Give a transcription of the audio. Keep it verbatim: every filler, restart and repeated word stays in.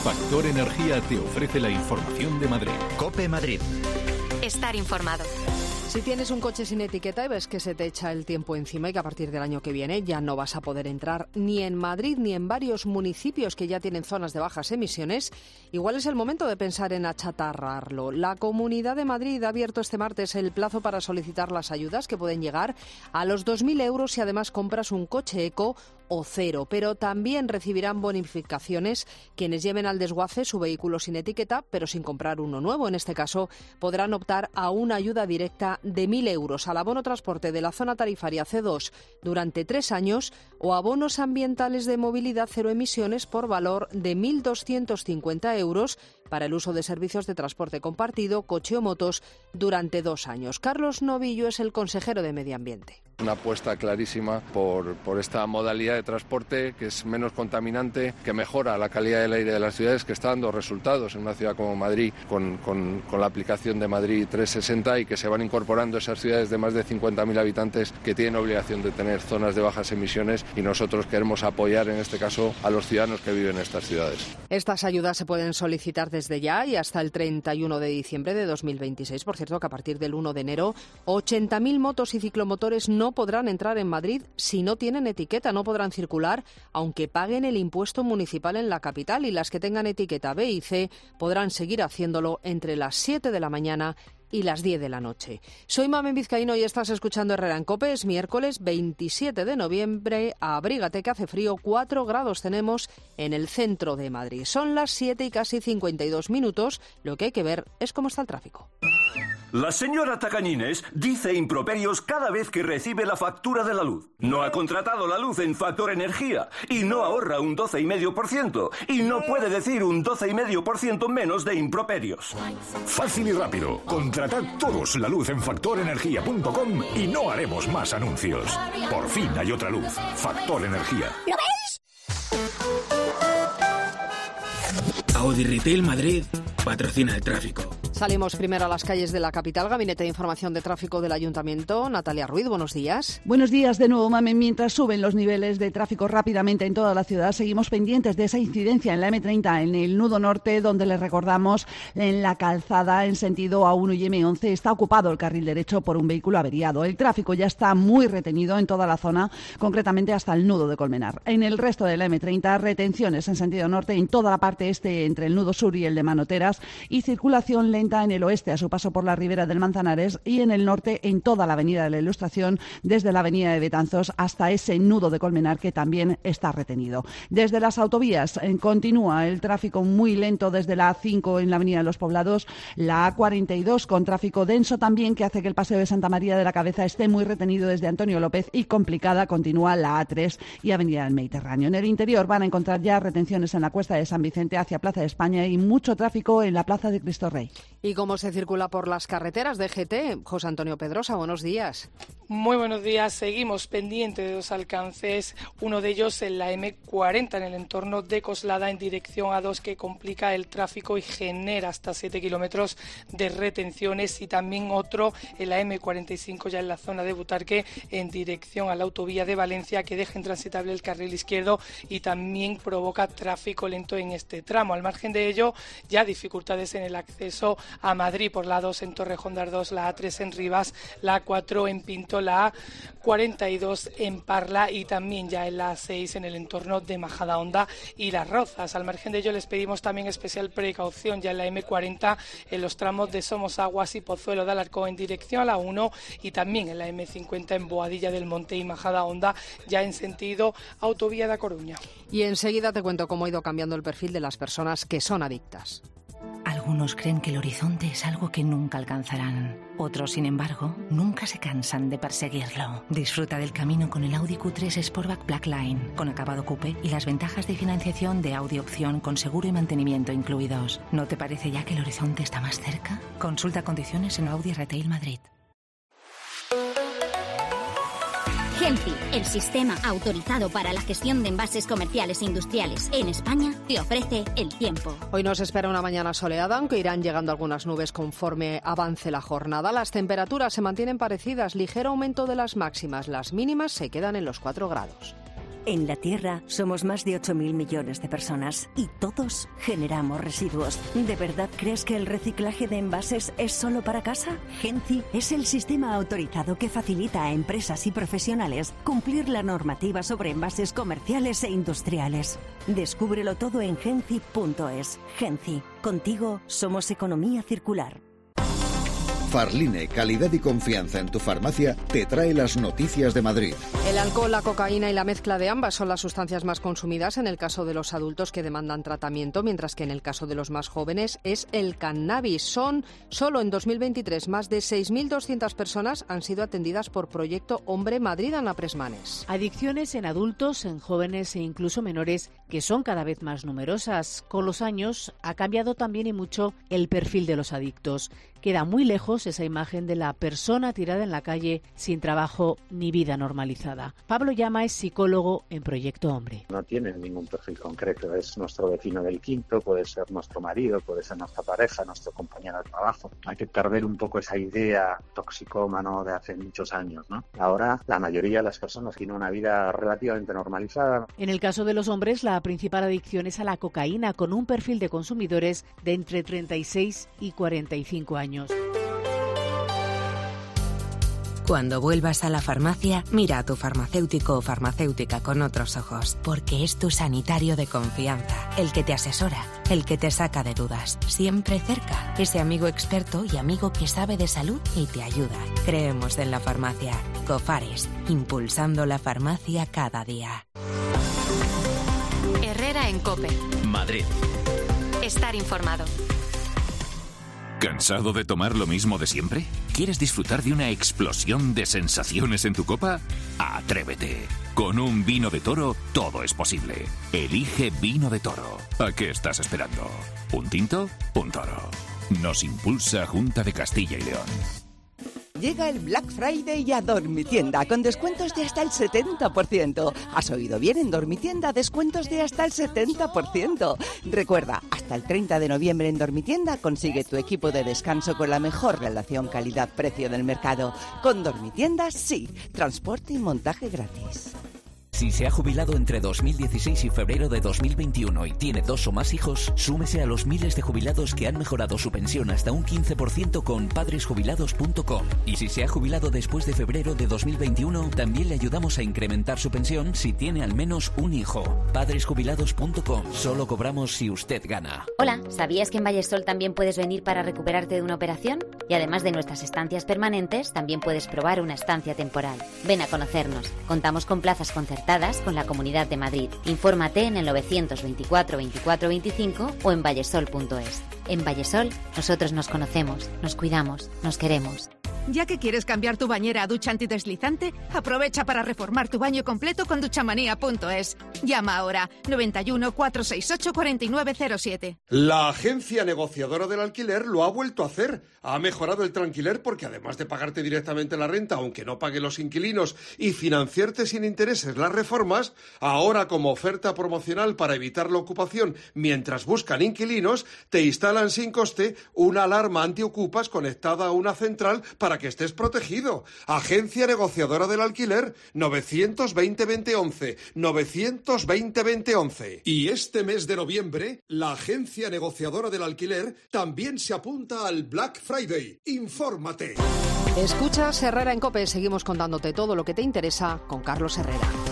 Factor Energía te ofrece la información de Madrid. COPE Madrid. Estar informado. Si tienes un coche sin etiqueta y ves que se te echa el tiempo encima y que a partir del año que viene ya no vas a poder entrar ni en Madrid ni en varios municipios que ya tienen zonas de bajas emisiones, igual es el momento de pensar en achatarrarlo. La Comunidad de Madrid ha abierto este martes el plazo para solicitar las ayudas, que pueden llegar a los dos mil euros si además compras un coche eco o cero, pero también recibirán bonificaciones quienes lleven al desguace su vehículo sin etiqueta, pero sin comprar uno nuevo. En este caso, podrán optar a una ayuda directa de mil euros al abono transporte de la zona tarifaria C dos durante tres años o abonos ambientales de movilidad cero emisiones por valor de mil doscientos cincuenta euros para el uso de servicios de transporte compartido, coche o motos durante dos años. Carlos Novillo es el consejero de Medio Ambiente. Una apuesta clarísima por, por esta modalidad de transporte que es menos contaminante, que mejora la calidad del aire de las ciudades, que está dando resultados en una ciudad como Madrid con, con, con la aplicación de Madrid trescientos sesenta y que se van incorporando esas ciudades de más de cincuenta mil habitantes que tienen obligación de tener zonas de bajas emisiones y nosotros queremos apoyar en este caso a los ciudadanos que viven en estas ciudades. Estas ayudas se pueden solicitar desde ya y hasta el treinta y uno de diciembre de dos mil veintiséis. Por cierto, que a partir del uno de enero, ochenta mil motos y ciclomotores no podrán entrar en Madrid si no tienen etiqueta, no podrán circular aunque paguen el impuesto municipal en la capital, y las que tengan etiqueta B y C podrán seguir haciéndolo entre las siete de la mañana y las diez de la noche. Soy Mamen Vizcaíno y estás escuchando Herrera en COPE. Es miércoles veintisiete de noviembre. Abrígate que hace frío. cuatro grados tenemos en el centro de Madrid. Son las siete y casi cincuenta y dos minutos. Lo que hay que ver es cómo está el tráfico. La señora Tacañines dice improperios cada vez que recibe la factura de la luz. No ha contratado la luz en Factor Energía y no ahorra un doce coma cinco por ciento y no puede decir un doce coma cinco por ciento menos de improperios. Fácil y rápido. Contratad todos la luz en factor energía punto com y no haremos más anuncios. Por fin hay otra luz. Factor Energía. ¿Lo veis? Audi Retail Madrid patrocina el tráfico. Salimos primero a las calles de la capital. Gabinete de Información de Tráfico del Ayuntamiento. Natalia Ruiz, buenos días. Buenos días de nuevo, Mamen. Mientras suben los niveles de tráfico rápidamente en toda la ciudad, seguimos pendientes de esa incidencia en la eme treinta, en el nudo norte, donde les recordamos, en la calzada en sentido A uno y eme once, está ocupado el carril derecho por un vehículo averiado. El tráfico ya está muy retenido en toda la zona, concretamente hasta el nudo de Colmenar. En el resto de la eme treinta, retenciones en sentido norte en toda la parte este entre el nudo sur y el de Manoteras, y circulación lenta en el oeste a su paso por la ribera del Manzanares, y en el norte en toda la avenida de la Ilustración, desde la avenida de Betanzos hasta ese nudo de Colmenar que también está retenido. Desde las autovías eh, continúa el tráfico muy lento desde la A cinco en la avenida de los Poblados, la A cuarenta y dos con tráfico denso también, que hace que el paseo de Santa María de la Cabeza esté muy retenido desde Antonio López, y complicada continúa la A tres y avenida del Mediterráneo. En el interior van a encontrar ya retenciones en la cuesta de San Vicente hacia Plaza de España y mucho tráfico en la Plaza de Cristo Rey. ¿Y cómo se circula por las carreteras de G T? José Antonio Pedrosa, buenos días. Muy buenos días. Seguimos pendientes de dos alcances, uno de ellos en la eme cuarenta, en el entorno de Coslada, en dirección A dos, que complica el tráfico y genera hasta siete kilómetros de retenciones, y también otro en la eme cuarenta y cinco, ya en la zona de Butarque, en dirección a la autovía de Valencia, que deja intransitable el carril izquierdo y también provoca tráfico lento en este tramo. Al margen de ello, ya dificultades en el acceso a Madrid por la A dos en Torrejón de Ardoz, la A tres en Rivas, la A cuatro en Pinto, la A cuarenta y dos en Parla, y también ya en la A seis en el entorno de Majadahonda y Las Rozas. Al margen de ello, les pedimos también especial precaución ya en la eme cuarenta en los tramos de Somosaguas y Pozuelo de Alarcón en dirección a la uno, y también en la eme cincuenta en Boadilla del Monte y Majadahonda, ya en sentido autovía de A Coruña. Y enseguida te cuento cómo ha ido cambiando el perfil de las personas que son adictas. Algunos creen que el horizonte es algo que nunca alcanzarán. Otros, sin embargo, nunca se cansan de perseguirlo. Disfruta del camino con el Audi Q tres Sportback Blackline, con acabado coupé y las ventajas de financiación de Audi Opción con seguro y mantenimiento incluidos. ¿No te parece ya que el horizonte está más cerca? Consulta condiciones en Audi Retail Madrid. Genfi, el sistema autorizado para la gestión de envases comerciales e industriales en España, te ofrece el tiempo. Hoy nos espera una mañana soleada, aunque irán llegando algunas nubes conforme avance la jornada. Las temperaturas se mantienen parecidas, ligero aumento de las máximas, las mínimas se quedan en los cuatro grados. En la Tierra somos más de ocho mil millones de personas y todos generamos residuos. ¿De verdad crees que el reciclaje de envases es solo para casa? Genci es el sistema autorizado que facilita a empresas y profesionales cumplir la normativa sobre envases comerciales e industriales. Descúbrelo todo en genci punto es. Genci, contigo somos economía circular. Farline, calidad y confianza en tu farmacia, te trae las noticias de Madrid. El alcohol, la cocaína y la mezcla de ambas son las sustancias más consumidas en el caso de los adultos que demandan tratamiento, mientras que en el caso de los más jóvenes es el cannabis. Son, solo en dos mil veintitrés, más de seis mil doscientas personas han sido atendidas por Proyecto Hombre Madrid. Ana Presmanes. Adicciones en adultos, en jóvenes e incluso menores, que son cada vez más numerosas. Con los años ha cambiado también y mucho el perfil de los adictos. Queda muy lejos esa imagen de la persona tirada en la calle sin trabajo ni vida normalizada. Pablo Llama es psicólogo en Proyecto Hombre. No tiene ningún perfil concreto, es nuestro vecino del quinto, puede ser nuestro marido, puede ser nuestra pareja, nuestro compañero de trabajo. Hay que perder un poco esa idea toxicómano de hace muchos años, ¿no? Ahora la mayoría de las personas tienen una vida relativamente normalizada. En el caso de los hombres, la principal adicción es a la cocaína, con un perfil de consumidores de entre treinta y seis y cuarenta y cinco años. Cuando vuelvas a la farmacia, mira a tu farmacéutico o farmacéutica con otros ojos, porque es tu sanitario de confianza, el que te asesora, el que te saca de dudas, siempre cerca, ese amigo experto y amigo que sabe de salud y te ayuda. Creemos en la farmacia. Cofares, impulsando la farmacia cada día. Herrera en COPE. Madrid. Estar informado. ¿Cansado de tomar lo mismo de siempre? ¿Quieres disfrutar de una explosión de sensaciones en tu copa? ¡Atrévete! Con un vino de Toro todo es posible. Elige Vino de Toro. ¿A qué estás esperando? ¿Un tinto? Un Toro. Nos impulsa Junta de Castilla y León. Llega el Black Friday a Dormitienda con descuentos de hasta el setenta por ciento. ¿Has oído bien? En Dormitienda, descuentos de hasta el setenta por ciento. Recuerda, hasta el treinta de noviembre en Dormitienda consigue tu equipo de descanso con la mejor relación calidad-precio del mercado. Con Dormitienda, sí. Transporte y montaje gratis. Si se ha jubilado entre dos mil dieciséis y febrero de dos mil veintiuno y tiene dos o más hijos, súmese a los miles de jubilados que han mejorado su pensión hasta un quince por ciento con padres jubilados punto com. Y si se ha jubilado después de febrero de dos mil veintiuno, también le ayudamos a incrementar su pensión si tiene al menos un hijo. padres jubilados punto com. Solo cobramos si usted gana. Hola, ¿sabías que en Vallesol también puedes venir para recuperarte de una operación? Y además de nuestras estancias permanentes, también puedes probar una estancia temporal. Ven a conocernos. Contamos con plazas concertadas con la Comunidad de Madrid. Infórmate en el novecientos veinticuatro veinticuatro veinticinco o en vallesol punto es. En Vallesol, nosotros nos conocemos, nos cuidamos, nos queremos. Ya que quieres cambiar tu bañera a ducha antideslizante, aprovecha para reformar tu baño completo con duchamanía punto es. Llama ahora noventa y uno, cuatrocientos sesenta y ocho, cuarenta y nueve cero siete. La agencia negociadora del alquiler lo ha vuelto a hacer. Ha mejorado el tranquiler porque además de pagarte directamente la renta, aunque no pague los inquilinos, y financiarte sin intereses las reformas, ahora como oferta promocional para evitar la ocupación mientras buscan inquilinos, te instalan sin coste una alarma antiocupas conectada a una central para que estés protegido. Agencia negociadora del alquiler, novecientos veinte veinte once, novecientos veinte veinte once. Y este mes de noviembre, la agencia negociadora del alquiler también se apunta al Black Friday. Infórmate. Escuchas Herrera en COPE. Seguimos contándote todo lo que te interesa con Carlos Herrera.